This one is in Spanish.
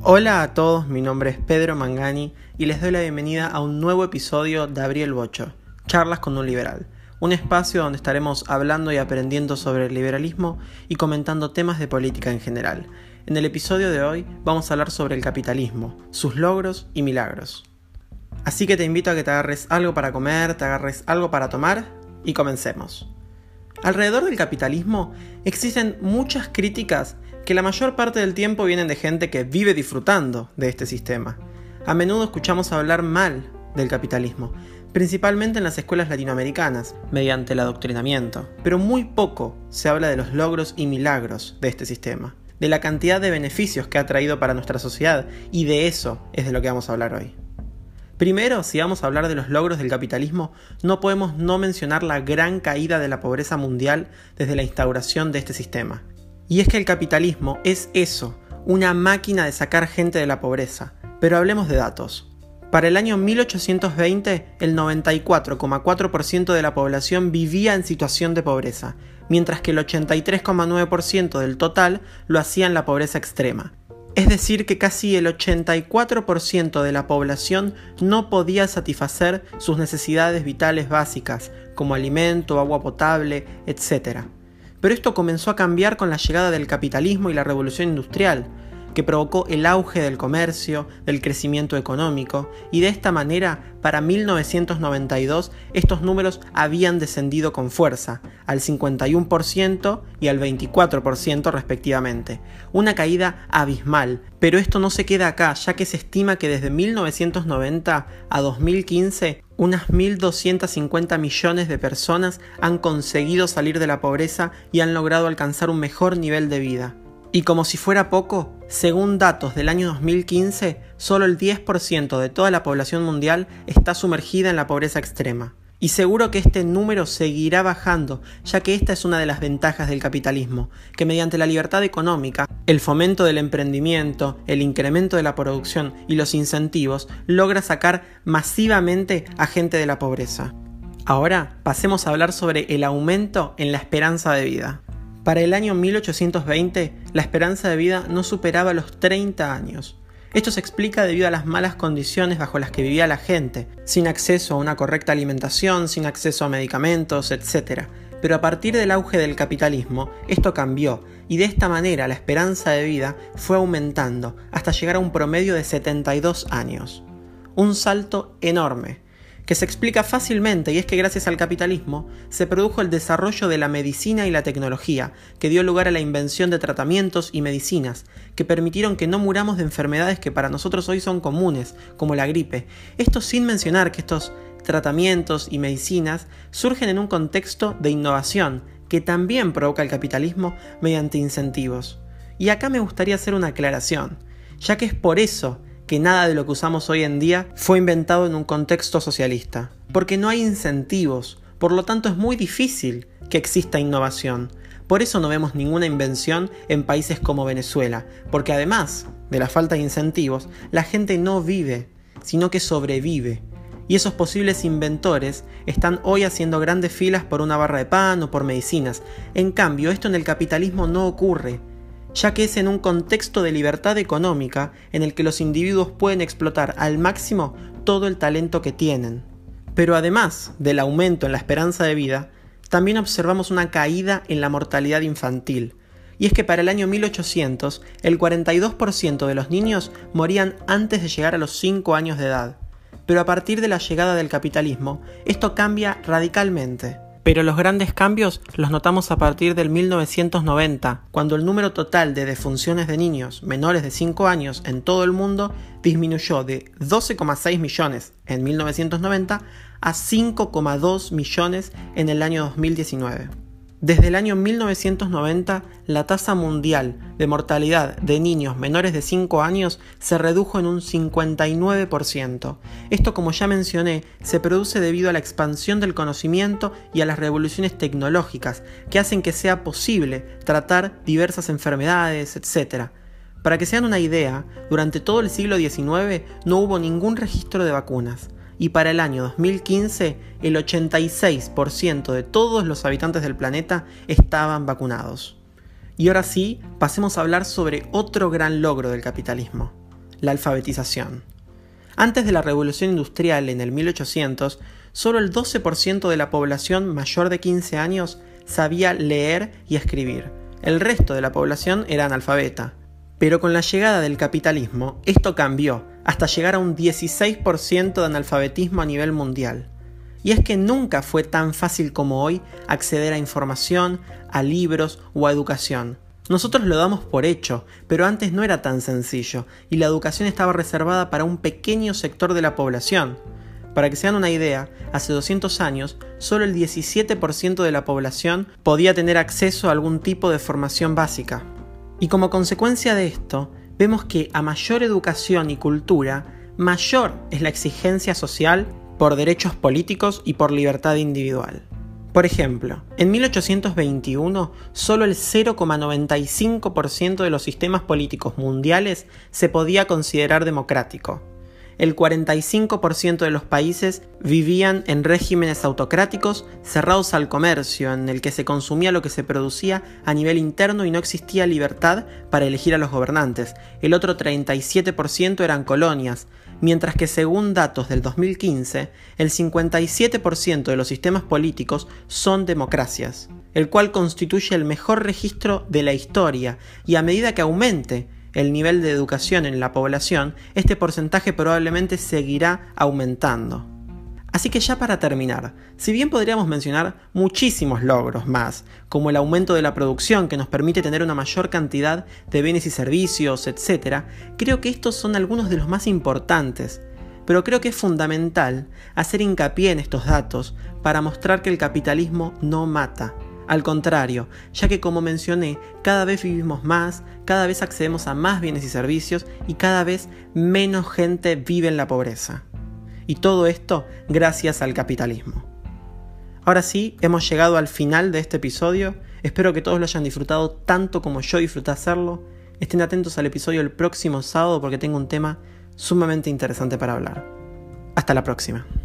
Hola a todos, mi nombre es Pedro Mangani y les doy la bienvenida a un nuevo episodio de Abrí el Bocho, Charlas con un Liberal, un espacio donde estaremos hablando y aprendiendo sobre el liberalismo y comentando temas de política en general. En el episodio de hoy vamos a hablar sobre el capitalismo, sus logros y milagros. Así que te invito a que te agarres algo para comer, te agarres algo para tomar y comencemos. Alrededor del capitalismo existen muchas críticas que la mayor parte del tiempo vienen de gente que vive disfrutando de este sistema. A menudo escuchamos hablar mal del capitalismo, principalmente en las escuelas latinoamericanas, mediante el adoctrinamiento, pero muy poco se habla de los logros y milagros de este sistema, de la cantidad de beneficios que ha traído para nuestra sociedad, y de eso es de lo que vamos a hablar hoy. Primero, si vamos a hablar de los logros del capitalismo, no podemos no mencionar la gran caída de la pobreza mundial desde la instauración de este sistema. Y es que el capitalismo es eso, una máquina de sacar gente de la pobreza. Pero hablemos de datos. Para el año 1820, el 94,4% de la población vivía en situación de pobreza, mientras que el 83,9% del total lo hacía en la pobreza extrema. Es decir, que casi el 84% de la población no podía satisfacer sus necesidades vitales básicas, como alimento, agua potable, etc. Pero esto comenzó a cambiar con la llegada del capitalismo y la revolución industrial, que provocó el auge del comercio, del crecimiento económico, y de esta manera, para 1992, estos números habían descendido con fuerza, al 51% y al 24% respectivamente. Una caída abismal, pero esto no se queda acá, ya que se estima que desde 1990 a 2015, unas 1.250 millones de personas han conseguido salir de la pobreza y han logrado alcanzar un mejor nivel de vida. Y como si fuera poco, según datos del año 2015, solo el 10% de toda la población mundial está sumergida en la pobreza extrema. Y seguro que este número seguirá bajando, ya que esta es una de las ventajas del capitalismo, que mediante la libertad económica, el fomento del emprendimiento, el incremento de la producción y los incentivos, logra sacar masivamente a gente de la pobreza. Ahora pasemos a hablar sobre el aumento en la esperanza de vida. Para el año 1820, la esperanza de vida no superaba los 30 años. Esto se explica debido a las malas condiciones bajo las que vivía la gente, sin acceso a una correcta alimentación, sin acceso a medicamentos, etc. Pero a partir del auge del capitalismo, esto cambió, y de esta manera la esperanza de vida fue aumentando hasta llegar a un promedio de 72 años. Un salto enorme, que se explica fácilmente, y es que gracias al capitalismo se produjo el desarrollo de la medicina y la tecnología, que dio lugar a la invención de tratamientos y medicinas, que permitieron que no muramos de enfermedades que para nosotros hoy son comunes, como la gripe. Esto sin mencionar que estos tratamientos y medicinas surgen en un contexto de innovación, que también provoca el capitalismo mediante incentivos. Y acá me gustaría hacer una aclaración, ya que es por eso que nada de lo que usamos hoy en día fue inventado en un contexto socialista, porque no hay incentivos, por lo tanto es muy difícil que exista innovación. Por eso no vemos ninguna invención en países como Venezuela, porque además de la falta de incentivos, la gente no vive, sino que sobrevive. Y esos posibles inventores están hoy haciendo grandes filas por una barra de pan o por medicinas. En cambio, esto en el capitalismo no ocurre, ya que es en un contexto de libertad económica en el que los individuos pueden explotar al máximo todo el talento que tienen. Pero además del aumento en la esperanza de vida, también observamos una caída en la mortalidad infantil. Y es que para el año 1800, el 42% de los niños morían antes de llegar a los 5 años de edad. Pero a partir de la llegada del capitalismo, esto cambia radicalmente. Pero los grandes cambios los notamos a partir del 1990, cuando el número total de defunciones de niños menores de 5 años en todo el mundo disminuyó de 12,6 millones en 1990 a 5,2 millones en el año 2019. Desde el año 1990, la tasa mundial de mortalidad de niños menores de 5 años se redujo en un 59%. Esto, como ya mencioné, se produce debido a la expansión del conocimiento y a las revoluciones tecnológicas que hacen que sea posible tratar diversas enfermedades, etc. Para que se den una idea, durante todo el siglo XIX no hubo ningún registro de vacunas. Y para el año 2015, el 86% de todos los habitantes del planeta estaban vacunados. Y ahora sí, pasemos a hablar sobre otro gran logro del capitalismo. la alfabetización. Antes de la Revolución Industrial en el 1800, solo el 12% de la población mayor de 15 años sabía leer y escribir. El resto de la población era analfabeta. Pero con la llegada del capitalismo, esto cambió, hasta llegar a un 16% de analfabetismo a nivel mundial. Y es que nunca fue tan fácil como hoy acceder a información, a libros o a educación. Nosotros lo damos por hecho, pero antes no era tan sencillo, y la educación estaba reservada para un pequeño sector de la población. Para que se den una idea, hace 200 años, solo el 17% de la población podía tener acceso a algún tipo de formación básica. Y como consecuencia de esto, vemos que a mayor educación y cultura, mayor es la exigencia social por derechos políticos y por libertad individual. Por ejemplo, en 1821, solo el 0,95% de los sistemas políticos mundiales se podía considerar democrático. El 45% de los países vivían en regímenes autocráticos cerrados al comercio, en el que se consumía lo que se producía a nivel interno y no existía libertad para elegir a los gobernantes. El otro 37% eran colonias, mientras que según datos del 2015, el 57% de los sistemas políticos son democracias, el cual constituye el mejor registro de la historia, y a medida que aumente el nivel de educación en la población, este porcentaje probablemente seguirá aumentando. Así que ya para terminar, si bien podríamos mencionar muchísimos logros más, como el aumento de la producción que nos permite tener una mayor cantidad de bienes y servicios, etc., creo que estos son algunos de los más importantes, pero creo que es fundamental hacer hincapié en estos datos para mostrar que el capitalismo no mata. Al contrario, ya que como mencioné, cada vez vivimos más, cada vez accedemos a más bienes y servicios y cada vez menos gente vive en la pobreza. Y todo esto gracias al capitalismo. Ahora sí, hemos llegado al final de este episodio. Espero que todos lo hayan disfrutado tanto como yo disfruté hacerlo. Estén atentos al episodio el próximo sábado porque tengo un tema sumamente interesante para hablar. Hasta la próxima.